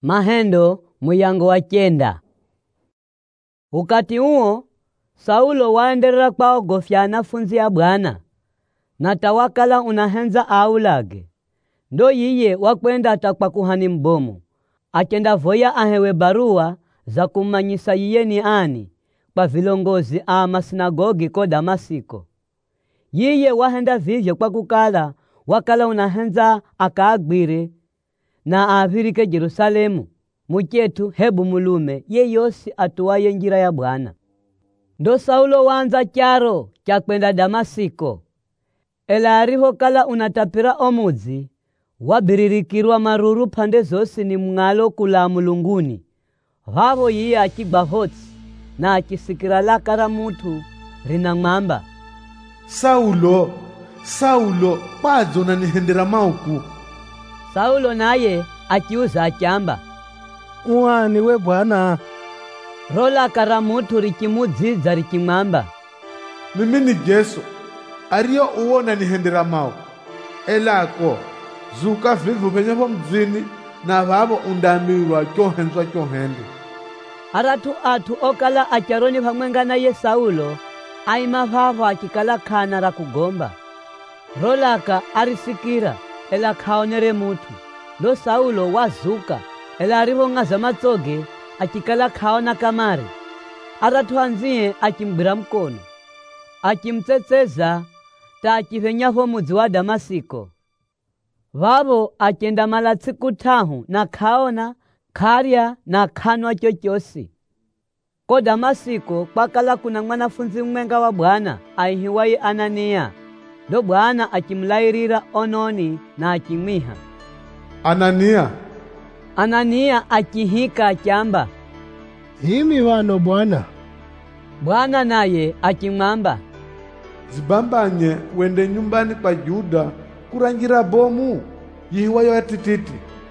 Mahendo muyango wa 9. Ukati uo Saulo waendelea kwaogofya anafunzi ya Bwana na tawakala unahenza aulage. Ndo yiye wakwenda atakwa kuhani mbomu akenda voya ahewe barua za kumanyisa yiye ni ani kwa vilongozi masinagogi ko Damasiko. Yiye wahenda vivyo kwa kukala wakala unahenza akaagwire na avirike Jerusalemu muchetu hebu mulume ye yosi atuwaye njira ya Bwana. Ndo Saulo wanza charo cha kwenda Damasiko. Ela ariho kala unatapira omuzi wabiririkirwa maruru pande zosi ni mngalo kula mulunguni. Vavo yiye akigba hotsi na akisikira lakara mutu rinamwamba, Saulo, Saulo, padzo nanihendera mauku. Saulo naye akiuza achamba, Uwani we Bwana? Rola karamutu rikimudzidza rikimwamba, Mimi ni Yesu, ariyo uwo nanihendera mauku. Elako, zuka vivu penyepo mdzini na vavo undamirwa chohenzwa chohende. Aratu atu okala acharoni pamwenga naye Saulo aima vavo akikala khana ra kugomba. Rolaka arisikira ela khaonere mutu. Ndo Saulo wazuka ela arivongaza matsoge akikala khaona kamari. Aratu anziye akimgbira mkono akimtsetseza ta akivenyavo mudzi wa Damasiko. Vavo akenda mala tsiku 5 na khaona kharya na khanwa chochosi. Ko Damasiko kwakala kuna mwanafunzi mwenga wa Bwana aihiwaye Anania. Ndo Bwana akimlairira ononi na akimwiha, Anania. Anania akihika achamba, Himi wano Bwana. Bwana naye akimwamba, Zibambanye wende nyumbani kwa Yuda kurangira bomu yihiwayo atititi.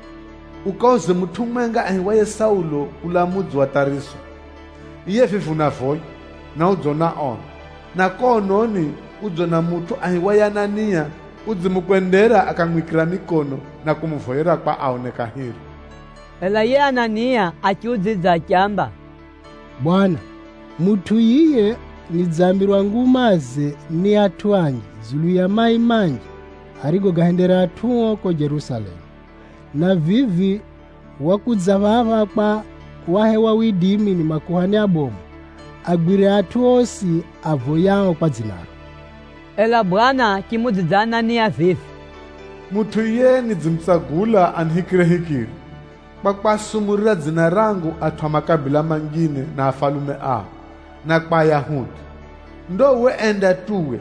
Ukauze mutu mwenga ahiwaye Saulo kula mudzi wa Tariso. Iye fifuna voyi na udzona ona. Na kononi udzona mutu ahiwaye Anania udzimukwendera akamwikira mikono na kumuvoyera kwa aone kahiri. ela ye Anania akiudzidza achamba, Bwana, mutu yiye nidzambirwa ngumaze ni atu anji zulu ya mai manji arigo gahendera atuo ko Jerusalemu. Na vivi wakudza vava kwa wahewa widimi ni makuhani abomu agwire atu osi avoyao kwa dzinaro. ela Bwana kimudzidza Anania vivi, Mutu iye nidzimtsagula anhikire hikiri. Kwa kwasumurira dzina rangu athu makabila mangine na afalume ao na kwa Yahudi. Ndo we enda tuwe.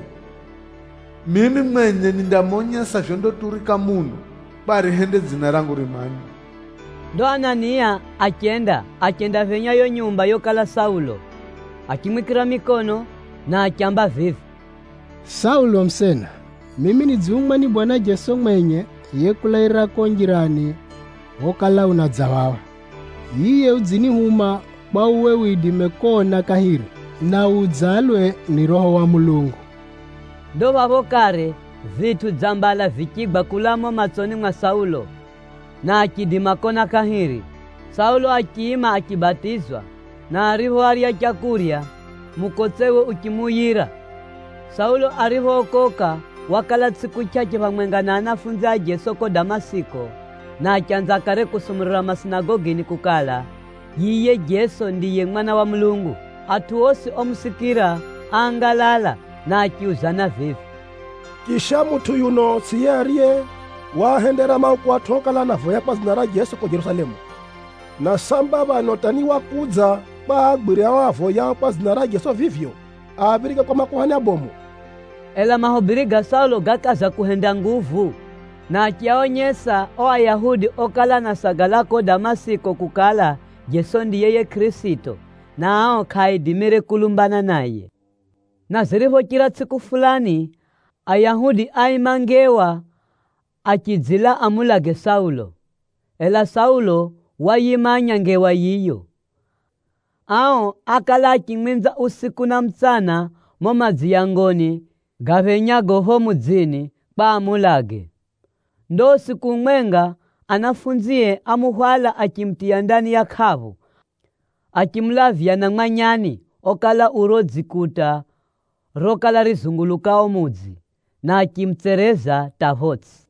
Mimi mwenye nindamonyesa vyondoturika muno bari hende dzina rangu rimani. ndo Anania akenda venyayo nyumba yokala Saulo akimwikira mikono na achamba vivi, Saulo msena, mimi nidziumwa ni Bwana Yesu mwenye yekulaira konjirani wokala unadzawawa. Yiye udzinihuma kwa uwe widime kona kahiri na udzalwe ni Roho wa Mulungu. ndo vavo kare vitu dzambala vikigba kulamo matsoni mwa Saulo na akidima kona kahiri. Saulo akiima akibatizwa na arivo arya chakurya mukotsewe ukimuyira. Saulo arivo okoka wakala tsiku chache pamwenga na anafunzi a Yesu ko Damasiko na achanza kare kusumurira masinagogini kukala yiye Yesu ndiye mwana wa Mulungu. Atu osi omusikira angalala na akiuzana vivi, Kisha mutu yuno siyariye wahendera mauku atokala na voya kwa zina la Yesu ko Jerusalemu. Na samba vanotani wakudza bagwire wavoya kwa zina la Yesu vivyo abirike kwa makuhani abomu. ela mahubiri ga Saulo gakaza kuhenda nguvu na akiaonyesa o Ayahudi okala na sagalako Damasiko kukala Yesu ndiyeye Kristo na ao kaidimire kulumbana naye. Na ziriho kila tsiku fulani Ayahudi aimangewa akidzila amulage Saulo. Ela Saulo wayimanya ngewa yiyo. Ao akala akimwenza usiku na mtsana momadzi yangoni gavenyago ho mudzini pa amulage. Ndo siku mwenga anafunzie amuhwala akimtia ndani ya khavu, akimlavya na manyani okala urodzikuta rokala rizungulukao mudzi, na akimtsereza tavotsi.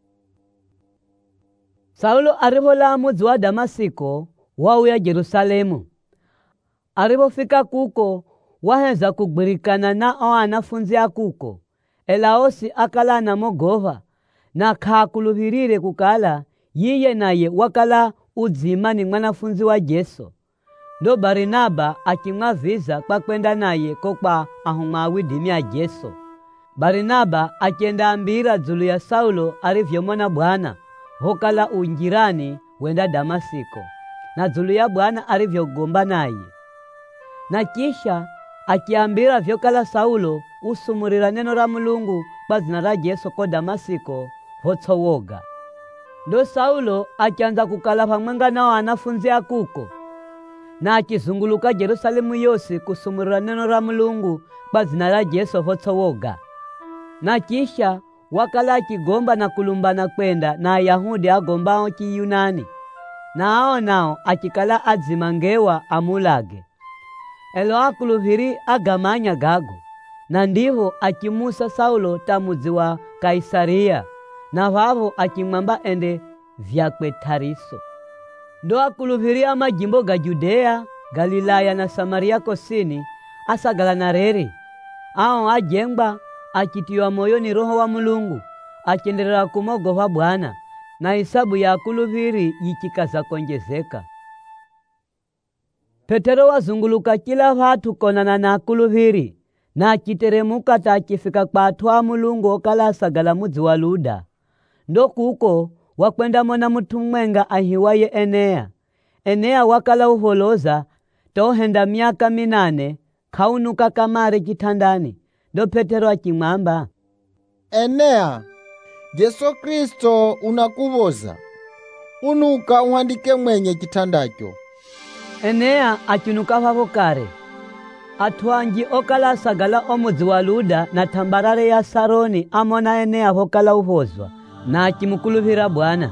Saulo arivola mudzi wa Damasiko wauya Jerusalemu. Arivofika kuko wahenza kugwirikana na anafunzi akuko, ela osi akala anamogova na khakuluvirire kukala yiye naye wakala udzima ni mwanafunzi wa Jesu. Ndo Barinaba akimwaviza kwa kwenda naye kokwa ahumwa dini ya Jesu. Barinaba akienda ambira dzulu ya Saulo arivyomona Bwana hokala unjirani wenda Damasiko, na dzulu ya Bwana arivyogomba naye. Na kisha akiambira vyokala Saulo usumurira neno la Mulungu kwa zina la Jesu ko Damasiko hotsowoga. Ndo Saulo akianza kukala pamwenga na wanafunzi akuko, na akizunguluka Jerusalemu yose kusumurira neno la Mulungu kwa zina la Jesu hotsowoga. Na kisha wakala akigomba na kulumbana kwenda na Ayahudi agombao Kiyunani, na hao nao akikala adzimangewa amulage. Elo akuluviri agamanya gago, na ndivo akimusa Saulo tamudzi wa Kaisaria, na vavo akimwamba ende vyakwe Tariso. Ndo akuluviri amajimbo ga Judea, Galilaya na Samaria kosini asagala na reri. Ao ajengba akitiwa moyo ni Roho wa Mulungu, akiendelea kumogova Bwana, na isabu ya akuluviri yikikaza konjezeka. Petero wazunguluka kila vatu konana na akuluviri, na akiteremuka ta akifika kwa atwa Mulungu okala asagala mudzi wa Luda. Ndo kuko wakwenda mona mutu mwenga ahiwaye Enea. Enea wakala uholoza tohenda miaka 8 kaunuka kamare kitandani. Ndo Petero akimwamba, Enea, Yesu Kristo unakuvoza, unuka uhandike mwenye kitandacho. Enea akinuka vavo kare. Atwanji okala sagala omudzi wa Luda na tambarare ya Saroni amona Enea hokala uhozwa, na akimukuluvira Bwana.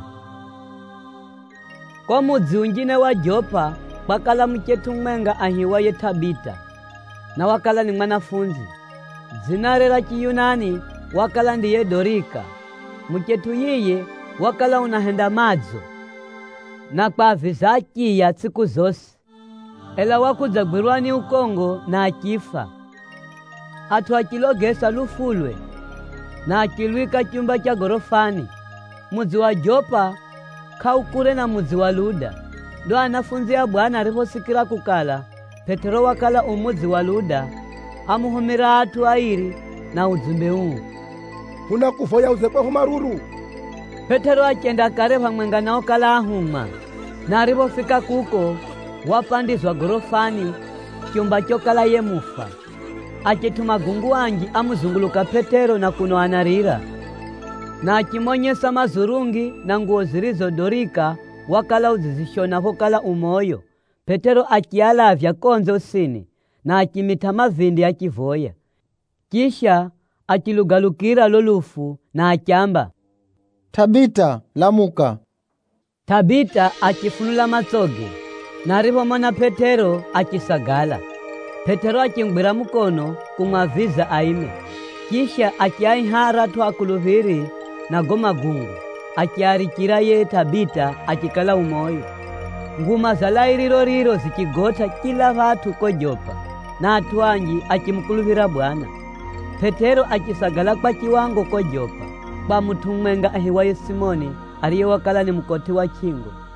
Kwa mudzi ungine wa Jopa wakala mchetu mwenga ahiwaye Tabita, na wakala ni mwanafunzi. Zinare la Kiyunani wakala ndiye Dorika. Mchetu yiye wakala unahenda madzo, na kwa vizaki ya tsiku zose. Ela wakudzagwirwa ni ukongo na akifa. Atu akilogesa lufulwe, na akilwika chumba cha gorofani. Mudzi wa Jopa kaukure na mudzi wa Luda. Ndo anafunzi ya Bwana aliposikira kukala Petero wakala umudzi wa Luda, amuhumira atu airi na udzumbe huu, unakuvoya uzekwe humaruru. Petero akienda kare pamwenga na okala ahuma, na alipofika kuko wapandizwa gorofani chumba chokala ye mufa. Akituma gungu wanji amuzunguluka Petero na kuno anarira, na akimonyesa mazurungi na nguo zilizo Dorika wakala uzizishona hokala umoyo. Petero akialavya konzo sini, na akimita mavindi akivoya. Kisha akilugalukira lolufu na akiamba, Tabita, lamuka. Tabita akifunula matsoge, na alipomona Petero akisagala. Petero akingwira mukono kumwaviza aime. Kisha akiaihara tu akuluviri na goma gungu, akiarikira ye Tabita akikala umoyo. Nguma za lairiro riro zikigota kila vatu ko Jopa, na atwanji akimukuluvira Bwana. Petero akisagala kwa kiwango ko Jopa, kwa mutu mwenga ahiwaye Simoni aliye wakala ni mkoti wa chingo.